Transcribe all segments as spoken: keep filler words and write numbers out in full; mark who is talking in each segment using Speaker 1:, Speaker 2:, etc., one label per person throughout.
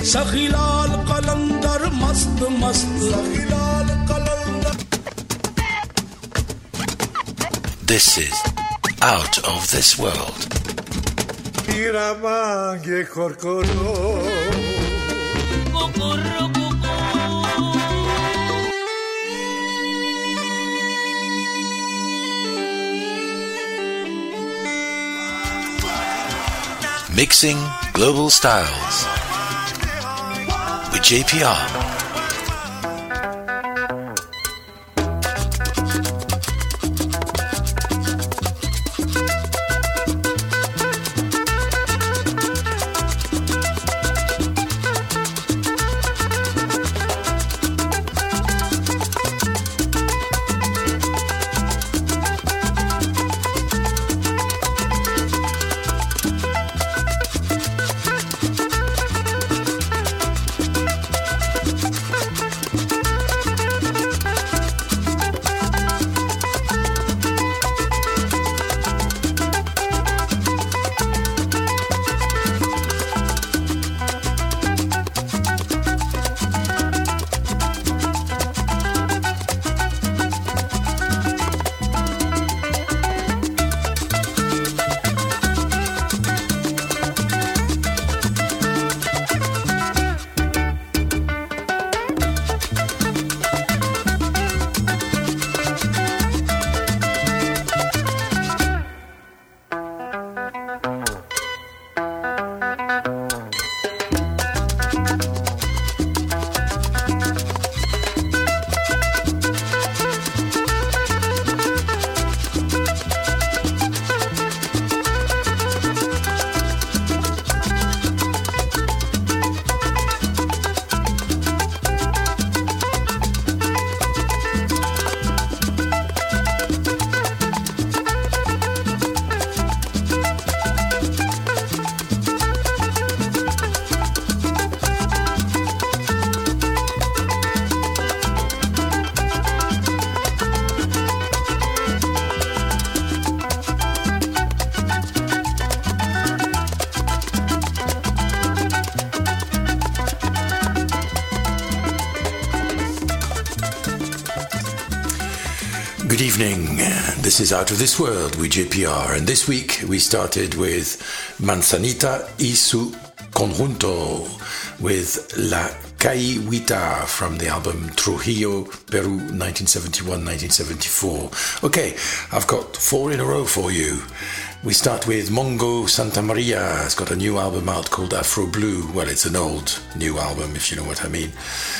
Speaker 1: सखीलाल कलंदर मस्त मस्त सखीलाल कलंदर.
Speaker 2: This is Out of This World.
Speaker 3: Iramange korkoro.
Speaker 4: Kokoro koko.
Speaker 2: Mixing global styles with J P R. Good evening. This is Out of This World with J P R, and this week we started with Manzanita y su conjunto with La Caiguita from the album Trujillo, Peru, nineteen seventy-one to nineteen seventy-four. Okay, I've got four in a row for you. We start with Mongo Santa Maria. It's got a new album out called Afro Blue. Well, it's an old new album, if you know what I mean.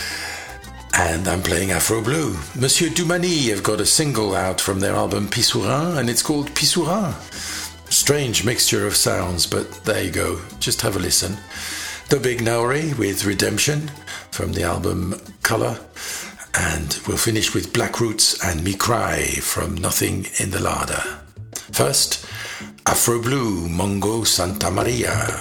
Speaker 2: And I'm playing Afro Blue. Monsieur Doumani have got a single out from their album Pissourin, and it's called Pissourin. Strange mixture of sounds, but there you go. Just have a listen. The Big Nauri with Redemption from the album Color. And we'll finish with Black Roots and Me Cry from Nothing in the Larder. First, Afro Blue, Mongo Santa Maria.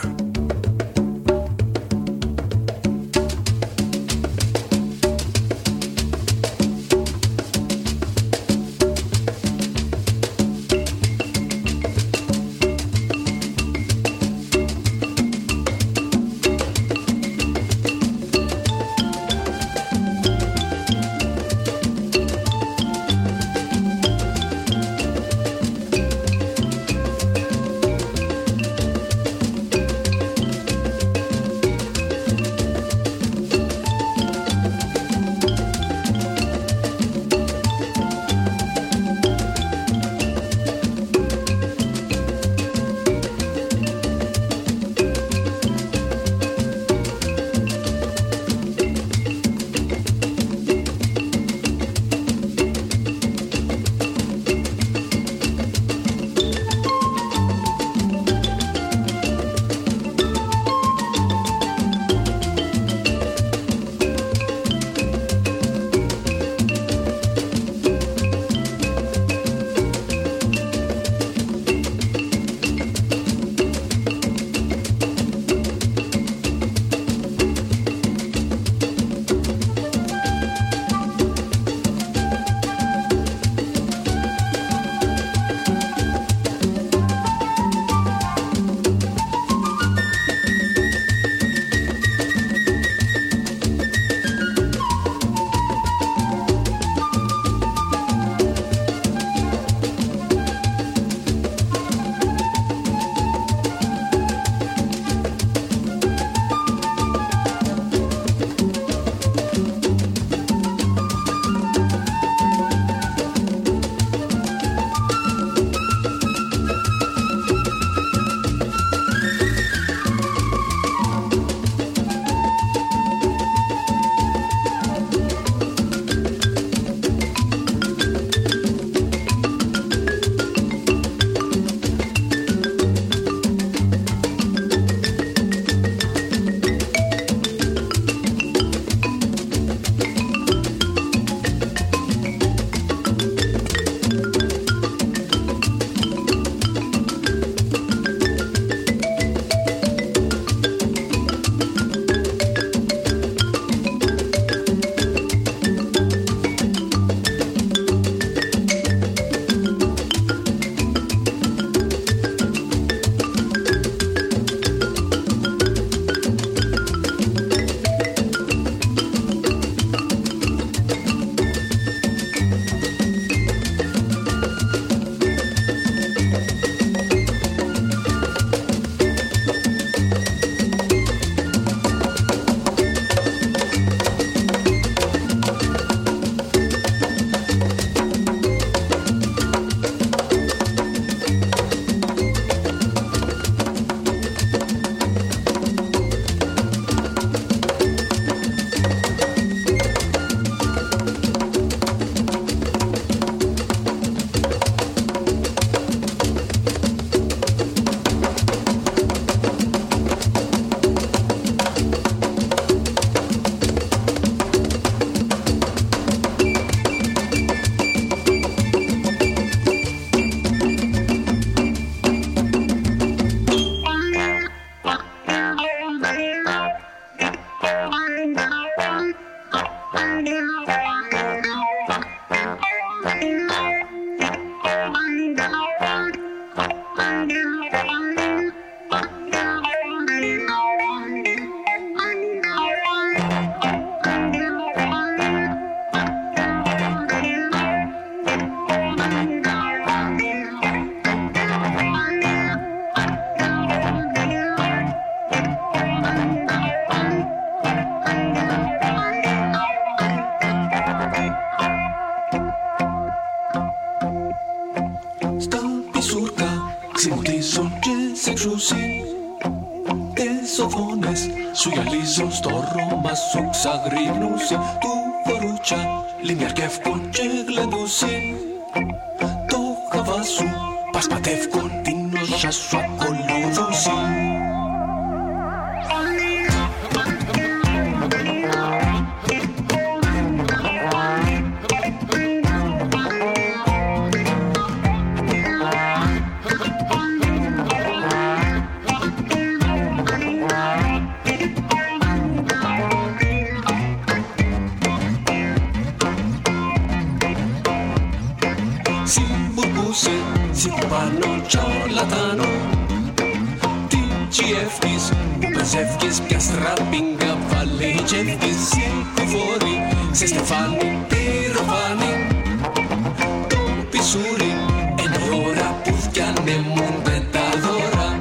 Speaker 4: εξουσί τις οθόνες σου γυαλίζω στο Ρώμα σου ξαγρύπνουσε του φορούτσα λιμιαρκεύκον και γλεντούσι το χαβά σου πασπατεύκον την όσα σου ακολούθουσι. Ζεύγες πια στραπίγκα βάλε τσεύγες συμφοφόροι σε στεφάνι πυροβάνι το πισούρι είναι η ώρα που φτιανέμονται τα δώρα.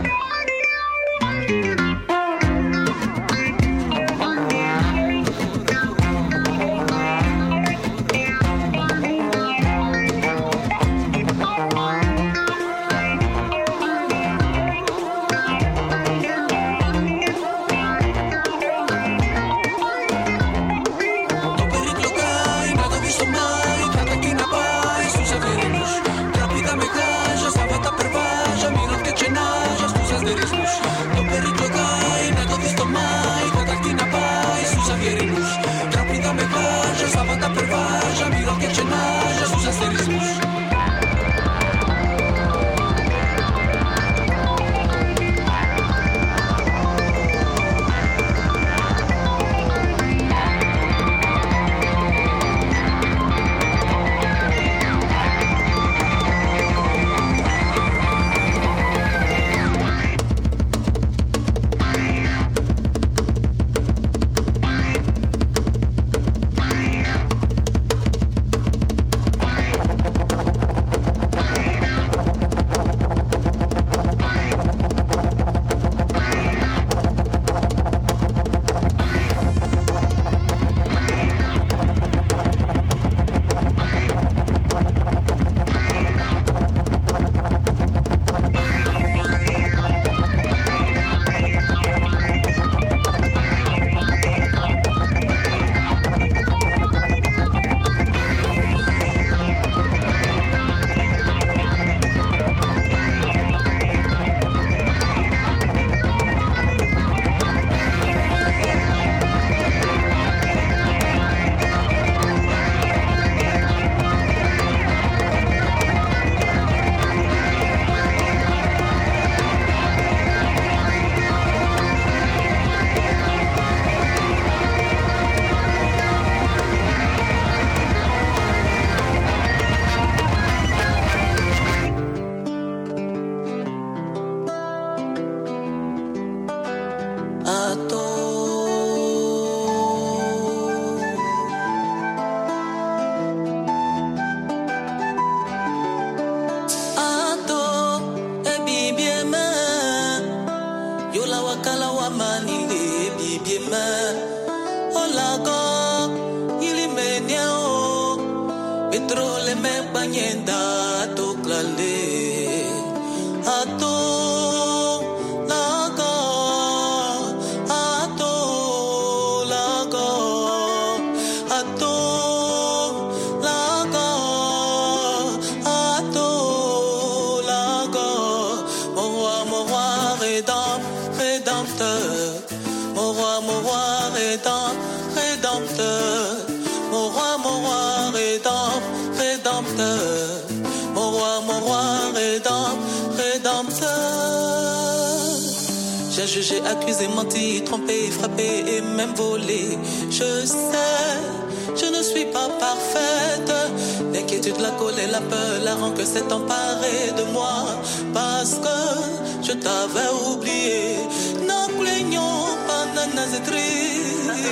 Speaker 5: J'ai accusé, menti, trompé, frappé et même volé. Je sais, je ne suis pas parfaite. L'inquiétude, la colère, la peur, la rancœur s'est emparée de moi. Parce que je t'avais oublié. Non, plaignons pas, nanas et tristes.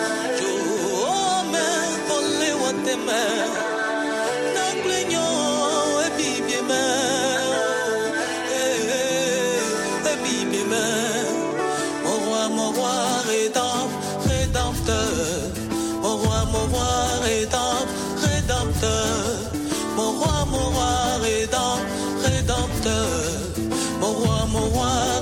Speaker 5: Je mais pour les watemais. Non, plaignons et bibi, et bibi, mon roi, mon roi, rédempteur, rédempteur. Mon roi, mon roi, rédempteur, rédempteur. Mon roi, mon roi, rédempteur, rédempteur. Mon roi, mon roi.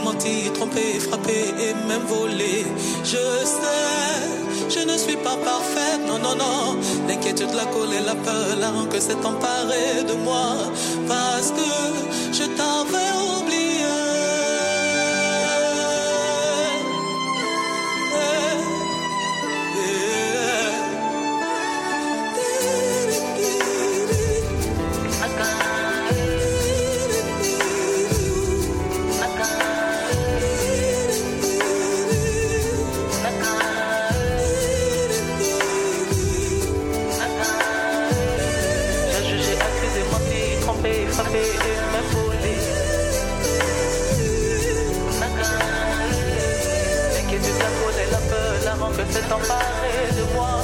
Speaker 5: menti, trompé, frappé et même volé. Je sais, je ne suis pas parfaite, non, non, non. L'inquiétude, la colère, la peur, la rancœur s'est emparée de moi. Parce que je t'avais oublié. Frappé et même volé. L'inquiétude, la colère, la peur, la rancœur s'est emparée de moi.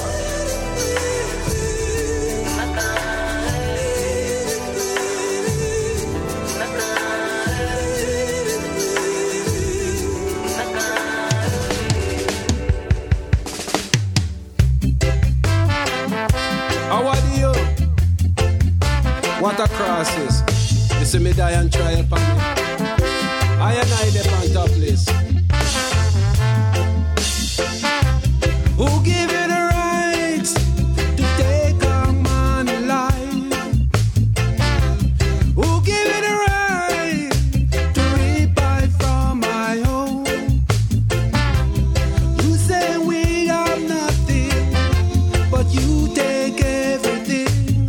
Speaker 6: How are you? What a crisis. You see me die and try help on me. I and I them on top list. Who give you the right to take a man's life? Who give you the right to reap I from my home? You say we have nothing, but you take everything.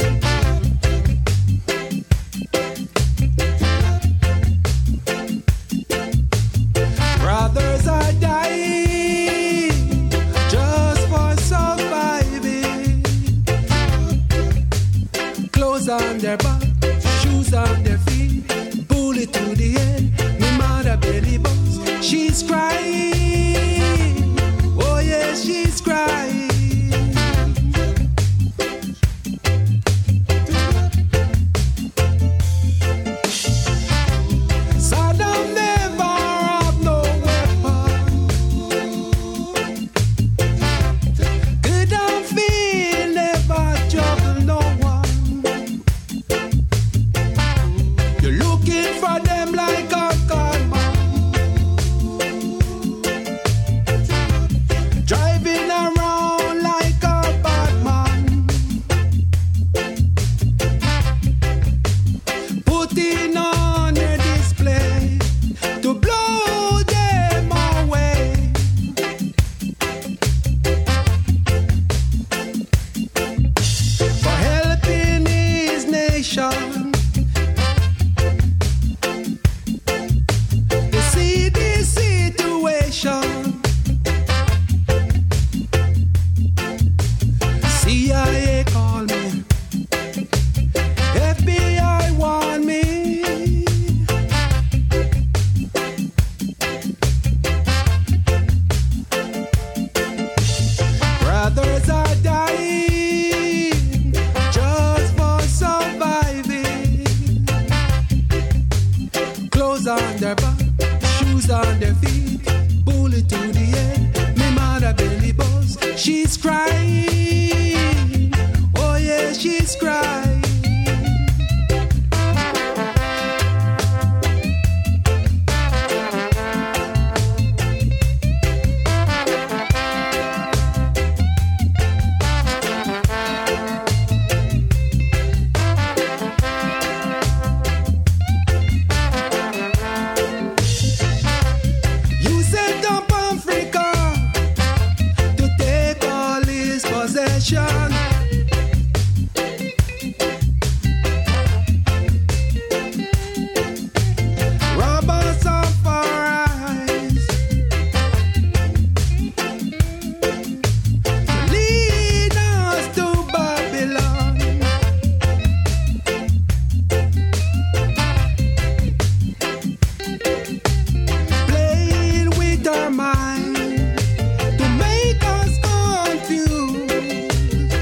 Speaker 6: Brothers are dying just for surviving. Clothes on their back, shoes on their feet, bullet to the head, me mother belly bones. She's crying, oh yes, she's crying. Saddam never have no weapon. Gaddafi never trouble no one. You're looking for them like a gunman, driving around like a bad man, putting on a display to blow them away. For helping his nation, you see this situation. C I A call me, F B I want me. Brothers are dying just for surviving. Clothes on their back, shoes on their feet, bullet to the head, me mother belly buzz. She's crying, oh yeah, she's crying. You set up Africa to take all his possession. Rob us of our eyes, lead us to Babylon. Playing with our mind to make us confused.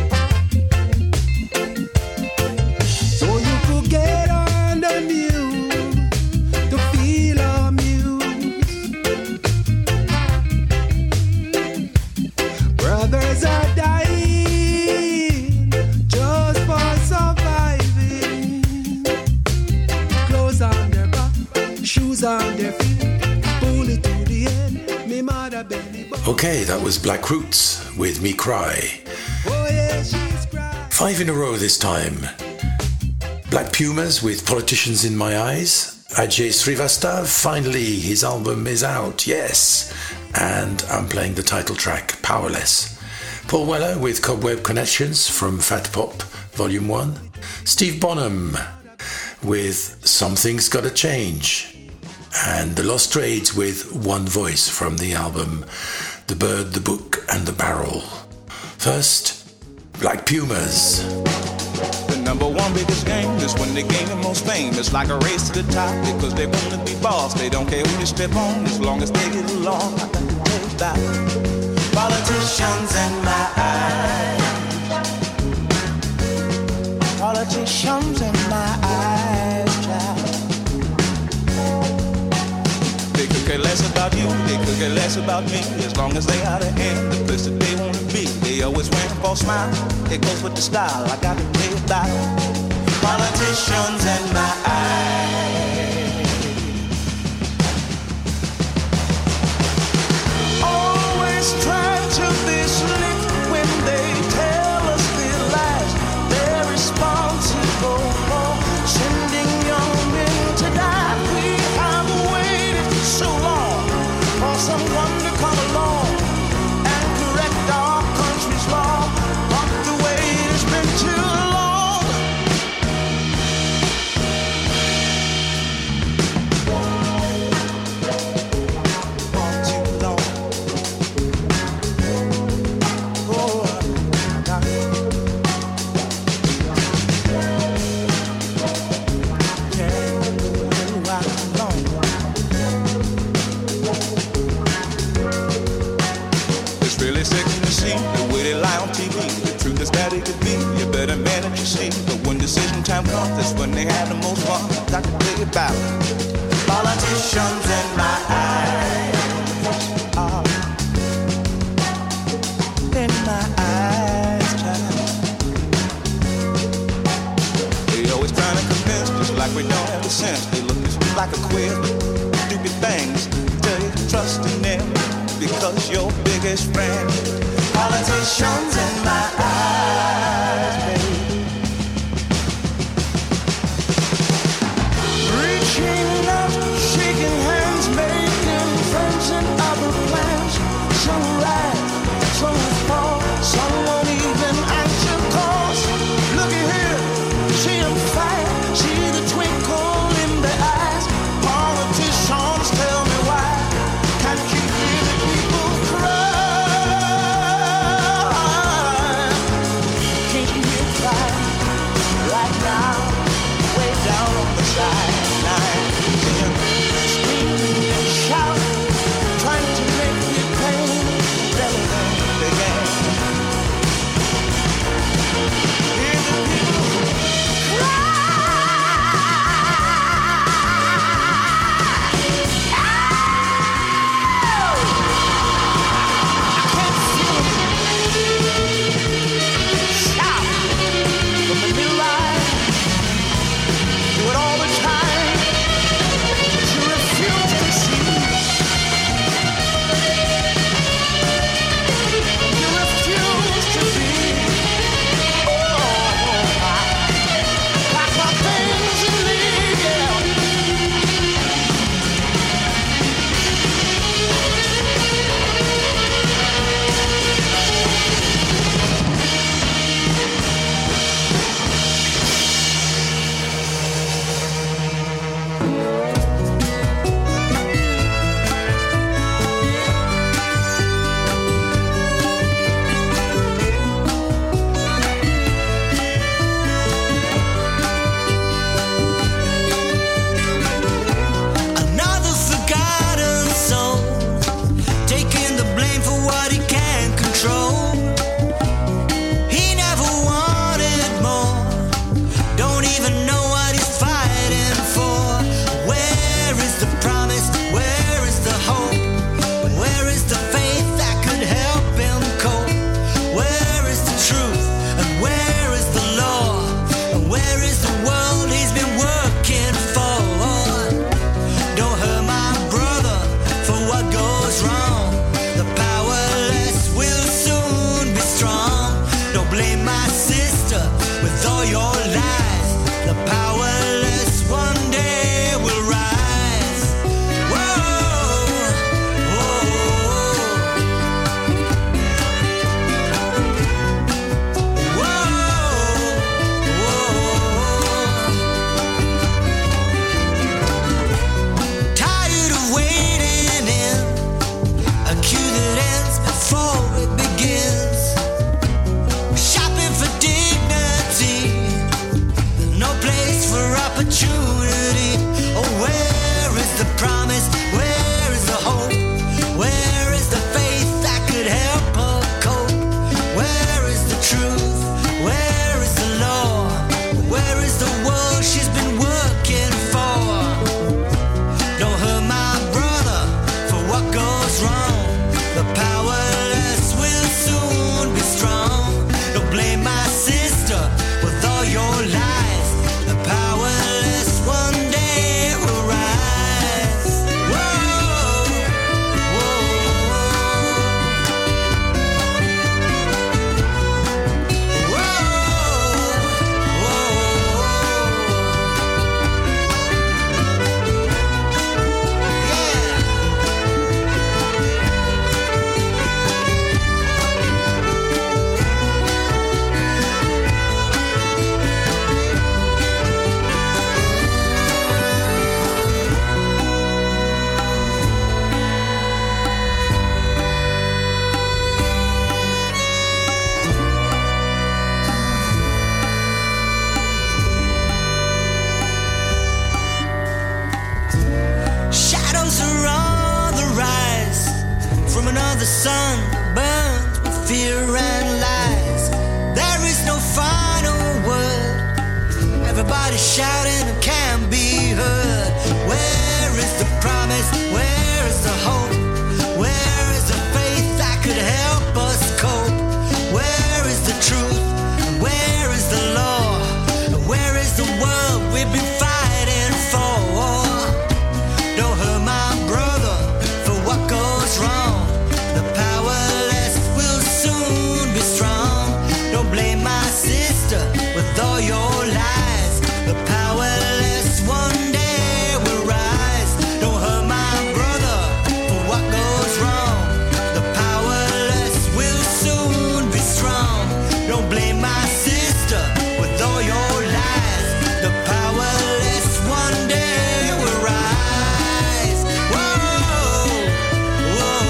Speaker 2: Okay, that was Black Roots with Me Cry.
Speaker 6: Oh yeah, she's crying.
Speaker 2: Five in a row this time. Black Pumas with Politicians in My Eyes. Ajay Srivastav, finally his album is out, yes. And I'm playing the title track, Powerless. Paul Weller with Cobweb Connections from Fat Pop, Volume one. Steve Bonham with Something's Gotta Change. And The Lost Trades with One Voice from the album The Bird, the Book and the Barrel. First, Black Pumas.
Speaker 7: The number one biggest game is when they gain the most fame. It's like a race to the top because they want to be boss. They don't care who you step on as long as they get along. I got to tell you about politicians in my eyes. Politicians in my eyes, child. They could care less about you, they could care less about me. As long as they out of hand, the place that they want to be. They always wear a false smile, it goes with the style. I got to play it back. Politicians in my eyes. Always trying to be slick when they tell us their lies. They're responsible for sending young men to die. We have waited so long for someone to come along and correct our country's law. But the wait has been too long. Far too long. Oh, God. Can't do right long. It's really sickening to see the way they lie on T V. The truth is that it could be you better manage your seat. But when decision time comes, that's when they have the most fun. Got to play it back. Politicians in my eyes. Ah, in my eyes, child. They always trying to convince, just like we don't have the sense. They look at you like a quiz, stupid things. Tell you to trust in them because your biggest friend. Politicians in my eyes, baby. Reaching out, shaking hands, making friends and other plans. Some ride, some fall, some won't even answer calls. Looky here, see them fight, see the twinkle in their eyes. Politicians, tell me why can't you hear the people cry?
Speaker 8: shouting and can't be heard. Where is the promise? Where is the hope? Where is the faith that could help us cope? Where is the truth? Where is the law? Where is the world we've been fighting for? Don't hurt my brother for what goes wrong. The powerless will soon be strong. Don't blame my sister with all your lies. The powerless one day will rise. Don't hurt my brother for what goes wrong. The powerless will soon be strong. Don't blame my sister with all your lies. The powerless one day will rise. Whoa, whoa,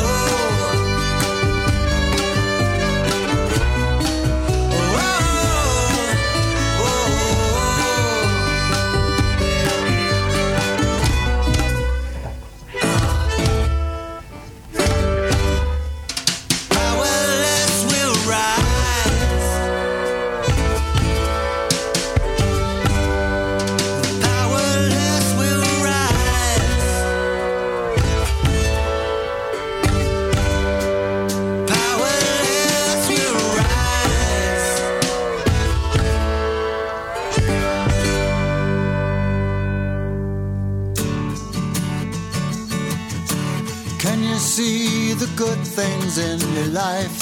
Speaker 8: powerless will rise. Powerless will rise. Powerless will rise.
Speaker 9: Can you see the good things in your life?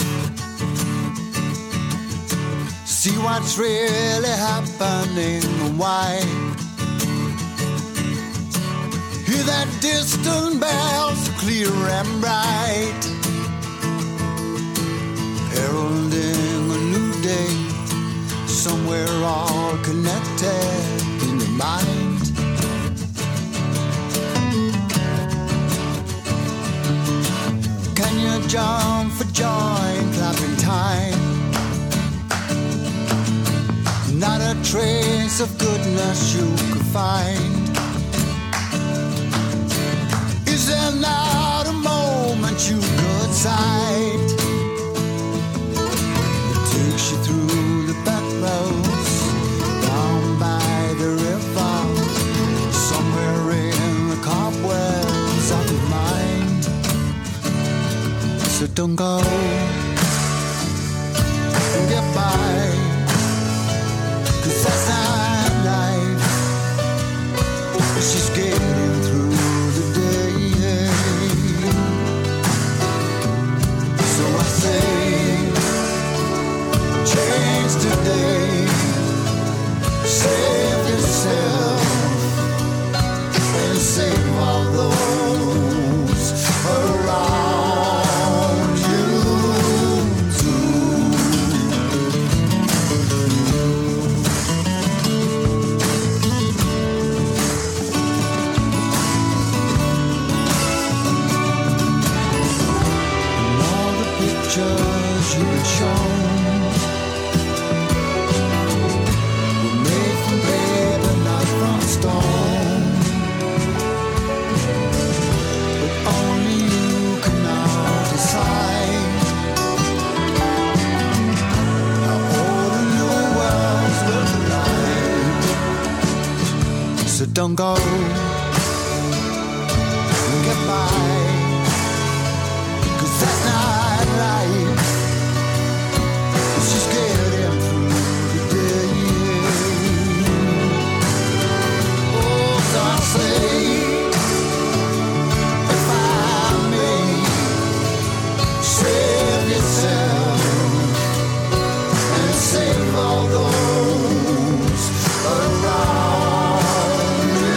Speaker 9: See what's really happening and why? Hear that distant bells clear and bright, heralding a new day, somewhere all connected in the mind. Can you jump for joy and clap in time? Not a trace of goodness you could find. Is there not a moment you could sight that takes you through the back roads, down by the river, somewhere in the cobwebs of your mind? So don't go and get by, 'cause that's not life. She's getting through the day. So I say, change today, save yourself, and save all those around you too. And all the pictures you were shown were made from paper, not from stone. But only you can now decide how all the new worlds will collide. So don't go and get by, 'cause that's not right. She's getting through the day. Oh, so I say, if I may, save yourself and save all those around you.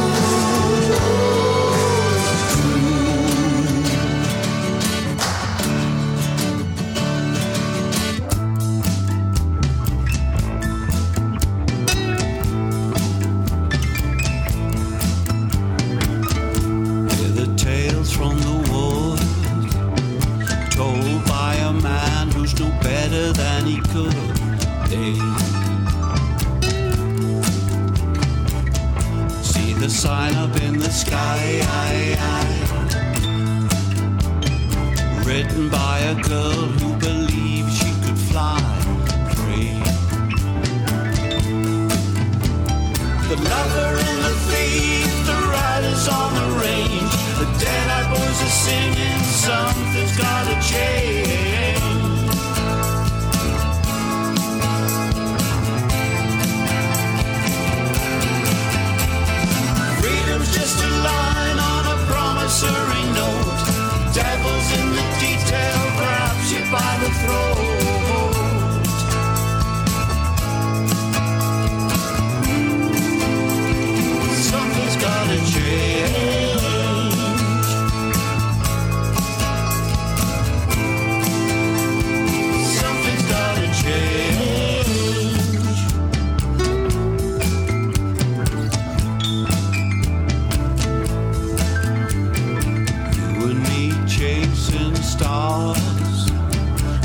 Speaker 10: Hear the tales from the woods, told by a man who's no better than he could be. See the sign up in the sky, written by a girl who believed she could fly free.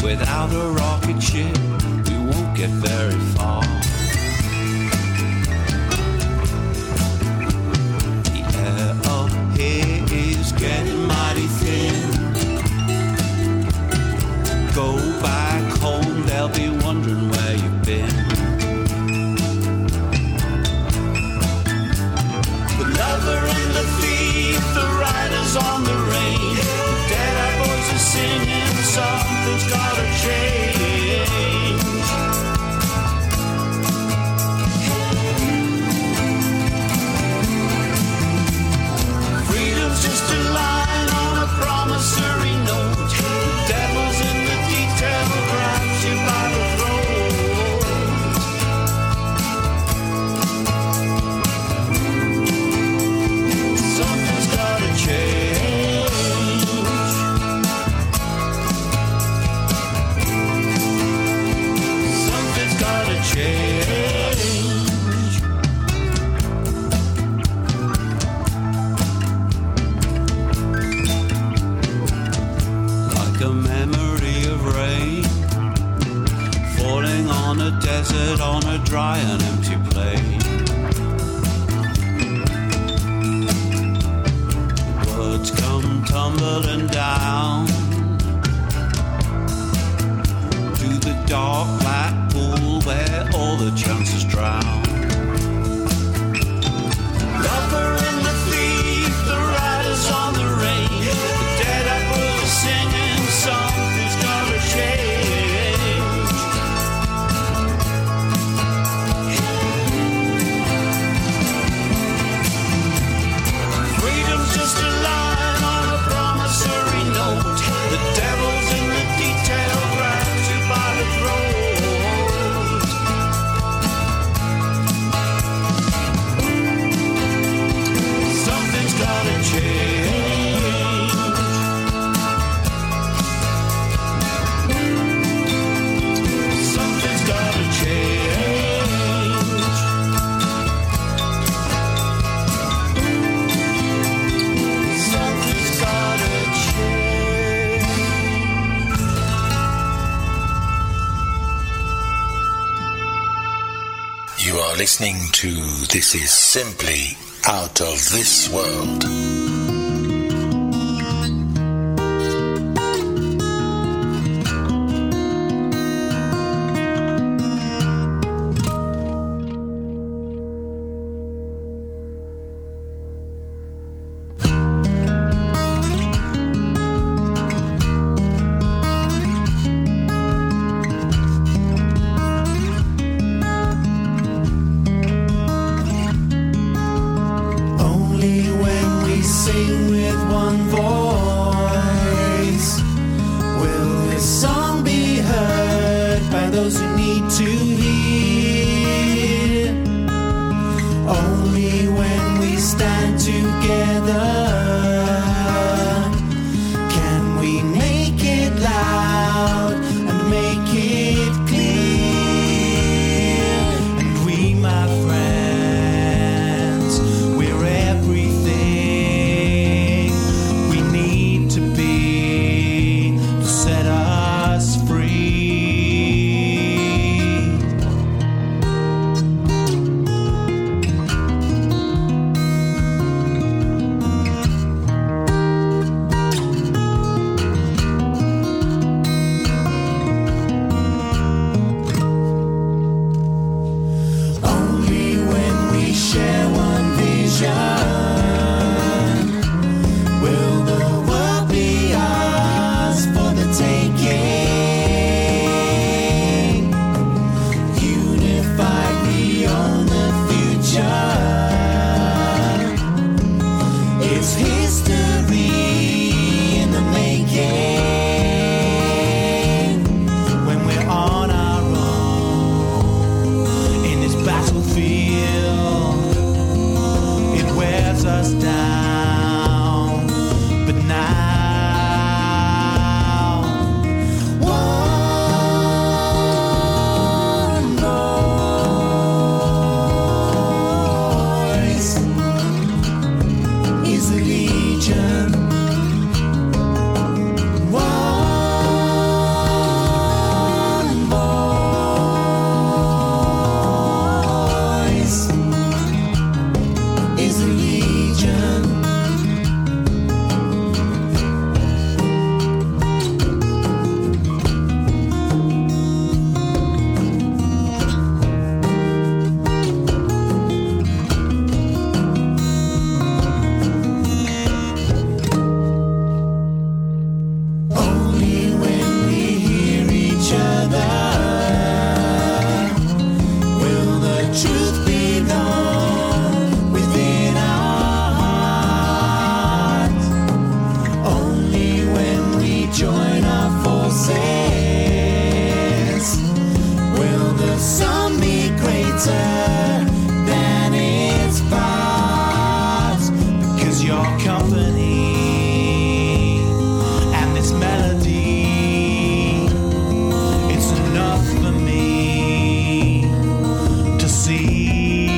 Speaker 10: Without a rocket ship, we won't get very far. The air up here is getting mighty thin. Go back home, they'll be wondering where you've been. The lover and the thief, the riders on the rain, the dead-eyed boys are singing, something's gotta change. Freedom's just a line on a promissory note. The devil's in the detail, grabs you by the throat. Something's gotta change. Something's gotta change. Like a memory of rain falling on a desert, on a dry and empty plain. Words come tumbling down to the dark black pool where all the chances drown. Lover and the thief, the riders on the rain, the dead-eyed boys singing, something's gotta change. Freedom's just a line on a promissory note. The devil's in the detail, grabs you by the throat. Something's gotta change. Something's gotta change. Something's gotta change.
Speaker 2: You are listening to This Is Simply Out of This World.
Speaker 11: Only when we sing with one voice will this song be heard by those who need to hear. Only when we stand together can we make it loud and make it clear. And we, my friends, we're everything we need to be to set us free. better than its parts, because your company and this melody, it's enough for me to see.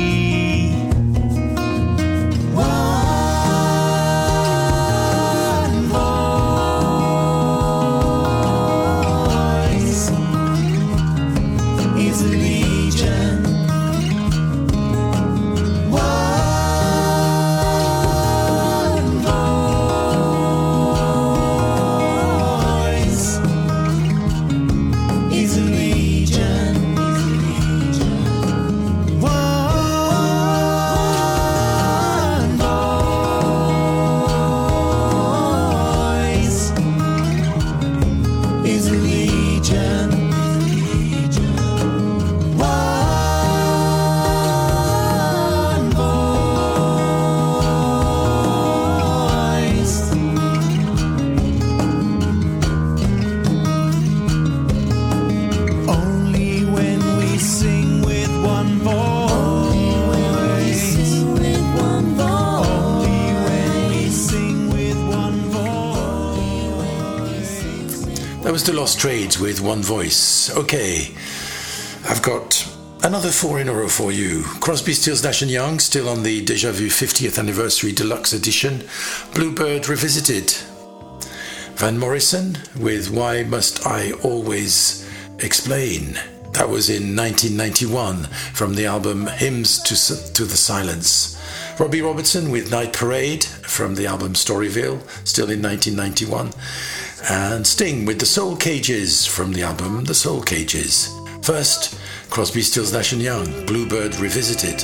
Speaker 2: That was The Lost Trades with One Voice. Okay, I've got another four in a row for you. Crosby, Stills, Nash and Young, still on the Deja Vu fiftieth Anniversary Deluxe Edition. Bluebird Revisited. Van Morrison with Why Must I Always Explain. That was in nineteen ninety-one from the album Hymns to, to the Silence. Robbie Robertson with Night Parade from the album Storyville, still in nineteen ninety-one. And Sting with The Soul Cages from the album The Soul Cages. First, Crosby, Stills, Nash and Young, Bluebird Revisited.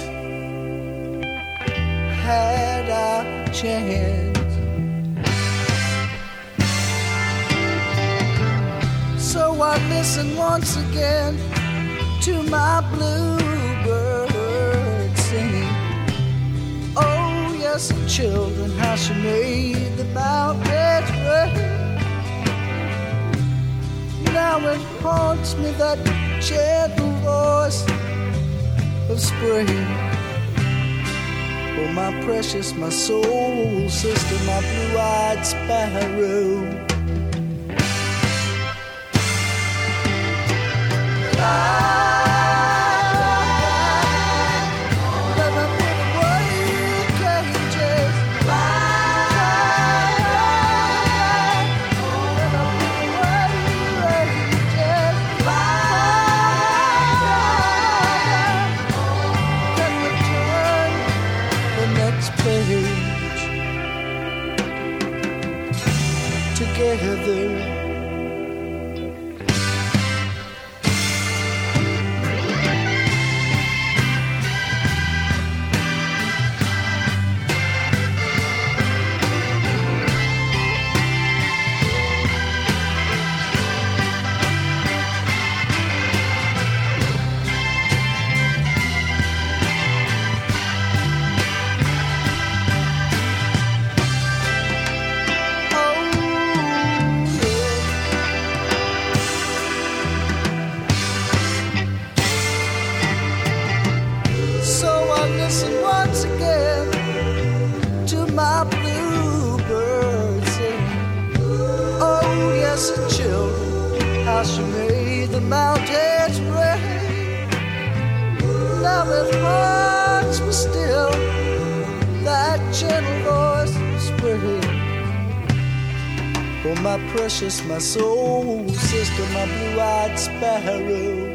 Speaker 7: Had a chance, so I listened once again to my bluebird singing. Oh yes, children, how she made the mountains ring. Now it haunts me, that gentle voice of spring. Oh, my precious, my soul sister, my blue-eyed sparrow. I together. She made the mountains rain. Now it haunts me still, that gentle voice of spring. Oh, my precious, my soul sister, my blue-eyed sparrow.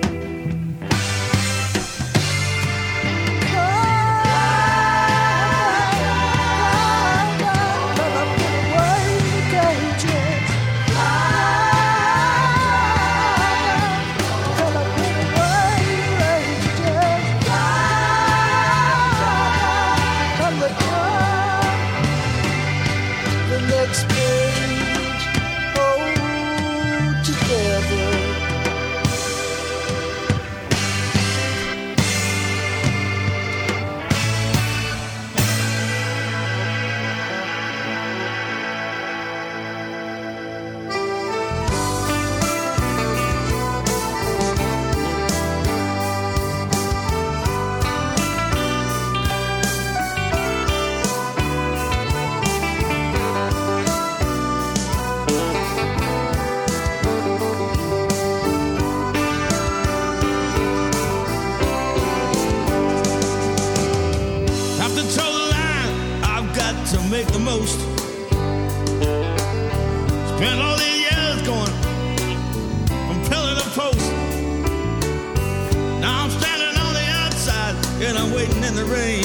Speaker 12: Spent all these years going from pillar to post. Now I'm standing on the outside and I'm waiting in the rain.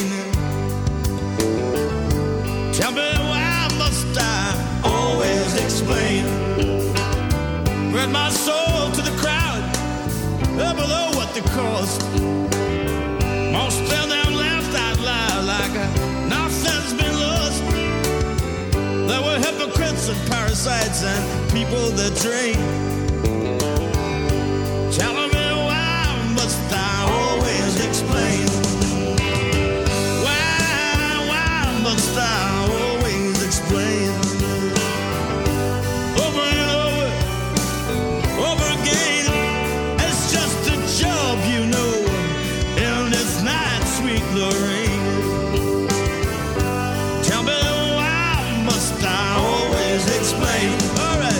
Speaker 12: Tell me why must I always explain? Read my soul to the crowd, up below what the cost. Most of them laughed out loud like nothing's been lost. There were hypocrites and parasites and people that drain. Telling me why must I always explain? Why, why must I always explain? Over and over, over again. It's just a job, you know, and it's not sweet Lorraine. Tell me why must I always explain? All right.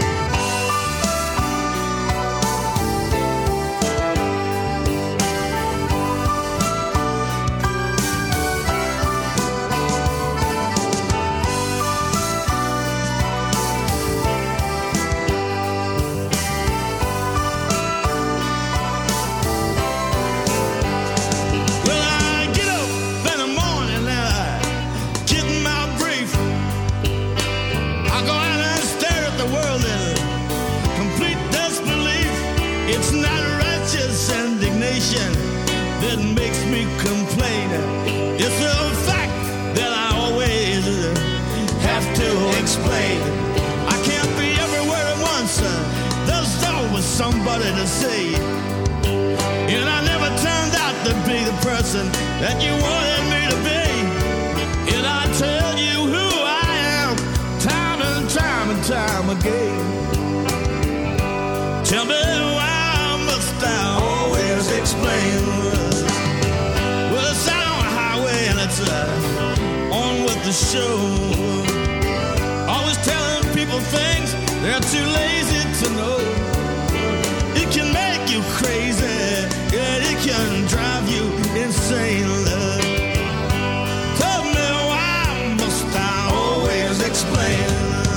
Speaker 12: Well, I get up in the morning and I get in my brief. I go out and stare at the world in complete disbelief. It's not righteous indignation that makes me complain. It's a fact that I always have to explain. I can't be everywhere at once. uh, There's always somebody to say. And I never turned out to be the person that you wanted me to be. And I tell you who I am, time and time and time again. Tell me why must I always explain? Well, it's out on the highway and it's uh, on with the show. Always telling people things they're too lazy to know. It can make you crazy, yeah, it can drive you insane, love. Tell me why must I always explain?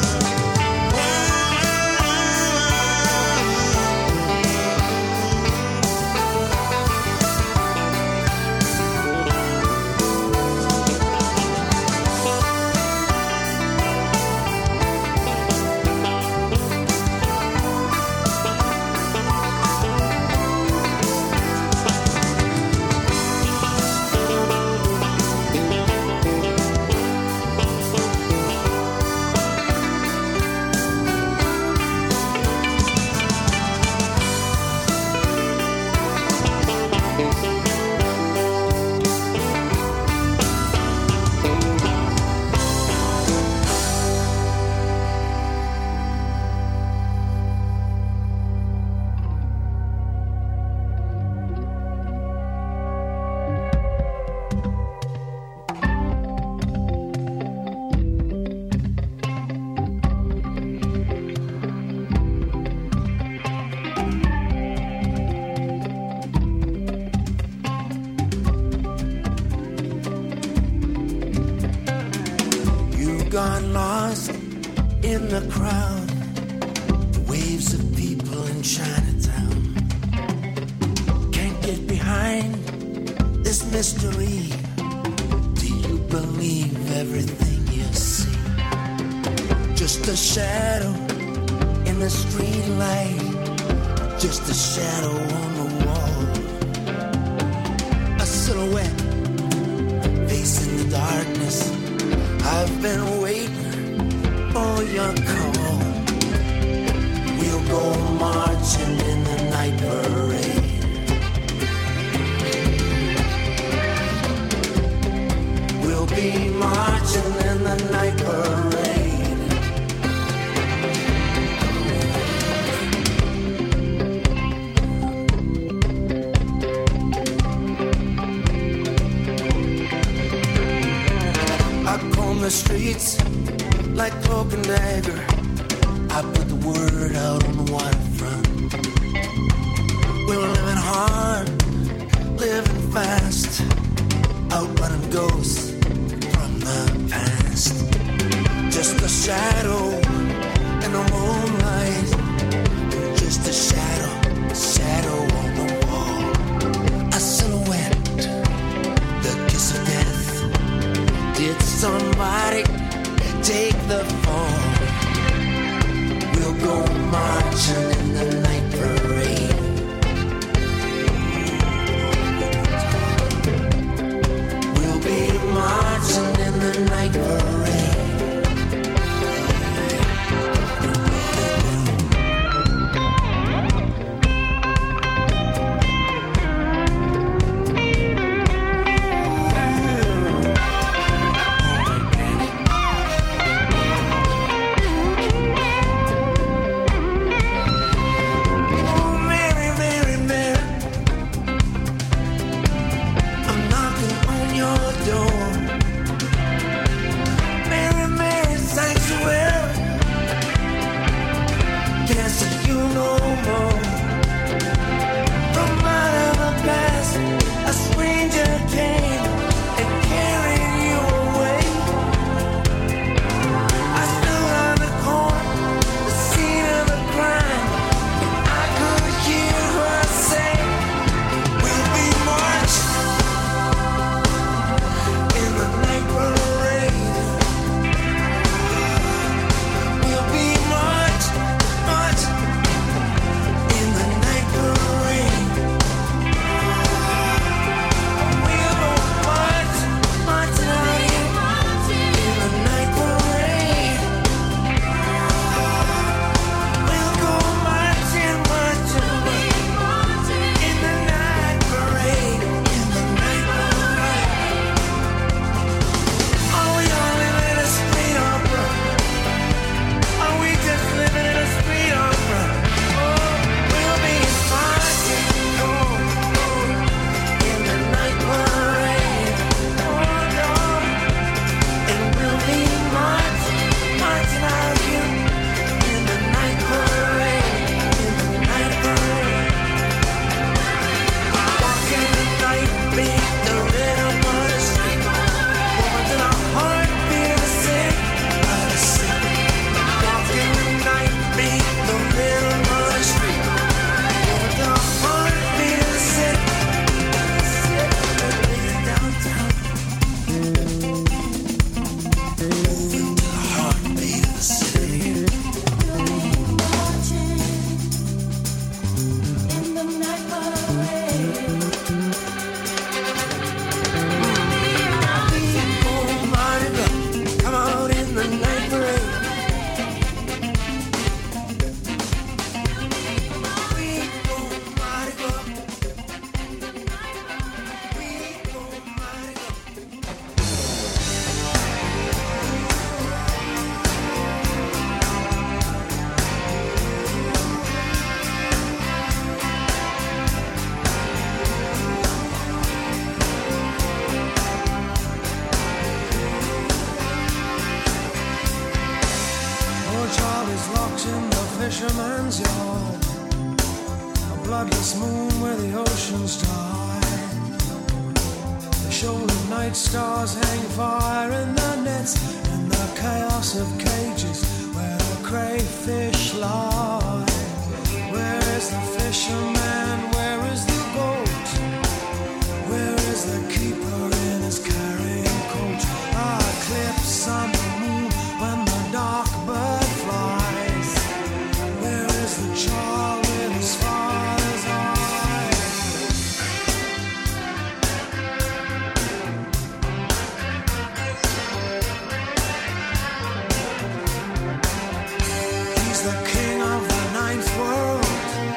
Speaker 13: Got lost in the crowd, the waves of people in Chinatown. Can't get behind this mystery. Do you believe everything you see? Just a shadow in the street light, just a shadow on the wall, a silhouette facing the darkness. I've been waiting for your call. We'll go marching in the night parade. We'll be marching in the night parade. I comb the streets like cloak and dagger. I put the word out on the waterfront. We're living hard, living fast, outrunning ghosts from the past. Just a shadow in the bloodless moon where the oceans die. The shoal of night stars hang fire in the nets, in the chaos of cages where the crayfish lie. Where is the fisherman? Where is the goat? Where is the keeper in his carrying coat? Ah, eclipse on the moon when the dark bird flies. Where is the child with his father's eyes? He's the king of the ninth world,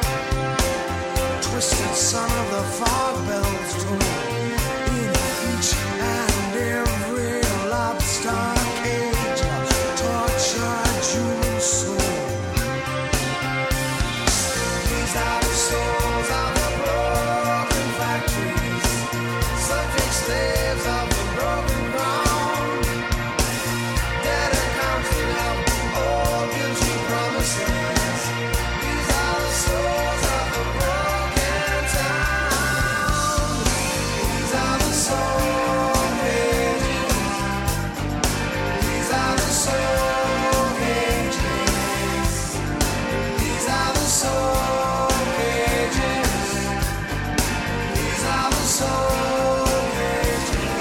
Speaker 13: twisted son of the fog bells toll. In each and every lobster cage, a tortured human soul. These are the souls of the broken factories, subject slaves of the broken ground. Dead accounting of all guilty promises. These are the souls of the broken town. These are the soul cages. These are the soul cages. These are the soul cages. These are the soul cages.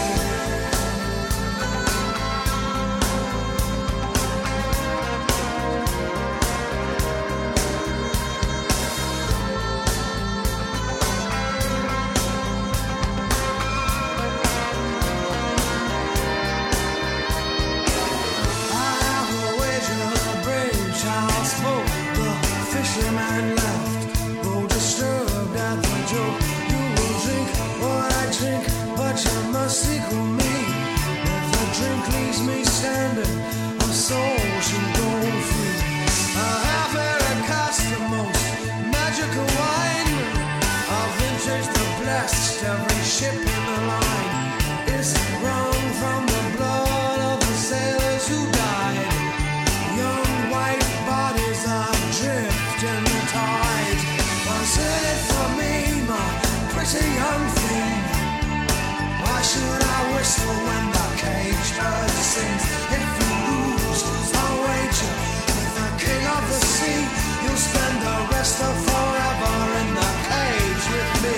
Speaker 13: I have a wager the brave child spoke. The fisherman laughed, though disturbed at the joke. You will drink what I drink, but you must equal me. If the drink leaves me standing, a soul should go free. I have here cast the most magical wine, a vintage the blessed. Every ship in the line is wrung from the blood of the sailors who died. Young white bodies adrift in the tide. Consider it for me, my pretty young thing. Why should I whistle when the cage bird sings? If you lose, I'll wager with the king of the sea, you'll spend the rest of forever in the cage with me.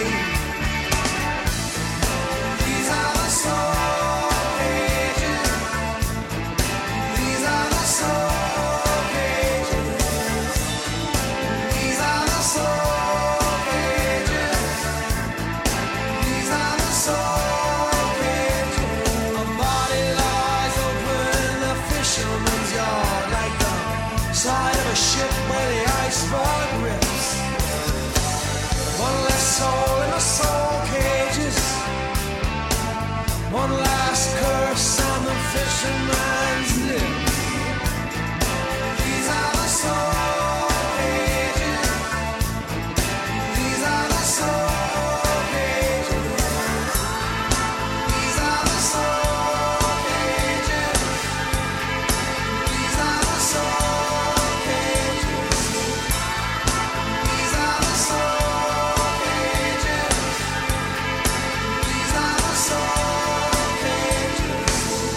Speaker 13: These are the soul cages. These are the soul cages. These are the soul cages. These are the soul cages. A body lies open in the fisherman's yard like the side of a ship where the iceberg rips. One less soul in the soul cages. One last curse on the fisherman's lips. These are the soul cages. These are the soul cages. These are the soul cages. These are the soul cages. These are the soul cages. These are the soul cages.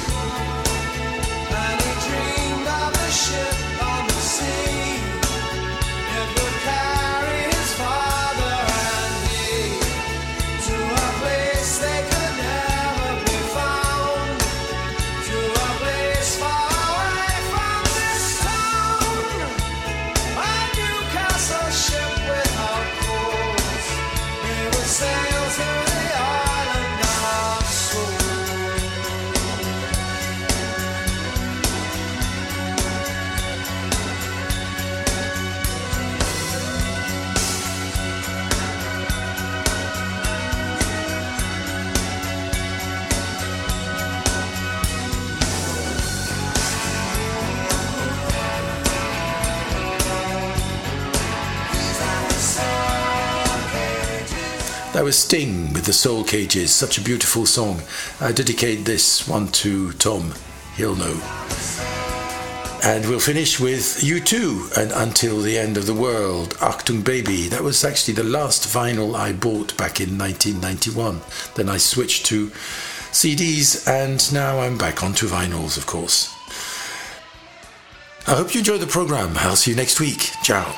Speaker 13: And he dreamed of a ship on the sea. It would carry his father and me to a place they could never be found. To a place far away from this town. A Newcastle ship without coals. It would sail to the island of Soul.
Speaker 2: That was Sting with the Soul Cages, such a beautiful song. I dedicate this one to Tom, he'll know. And we'll finish with U two and Until the End of the World, Achtung Baby. That was actually the last vinyl I bought back in nineteen ninety-one. Then I switched to C Ds and now I'm back onto vinyls, of course. I hope you enjoyed the program. I'll see you next week. Ciao.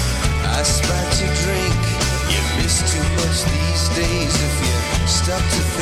Speaker 13: These days, if you're stuck to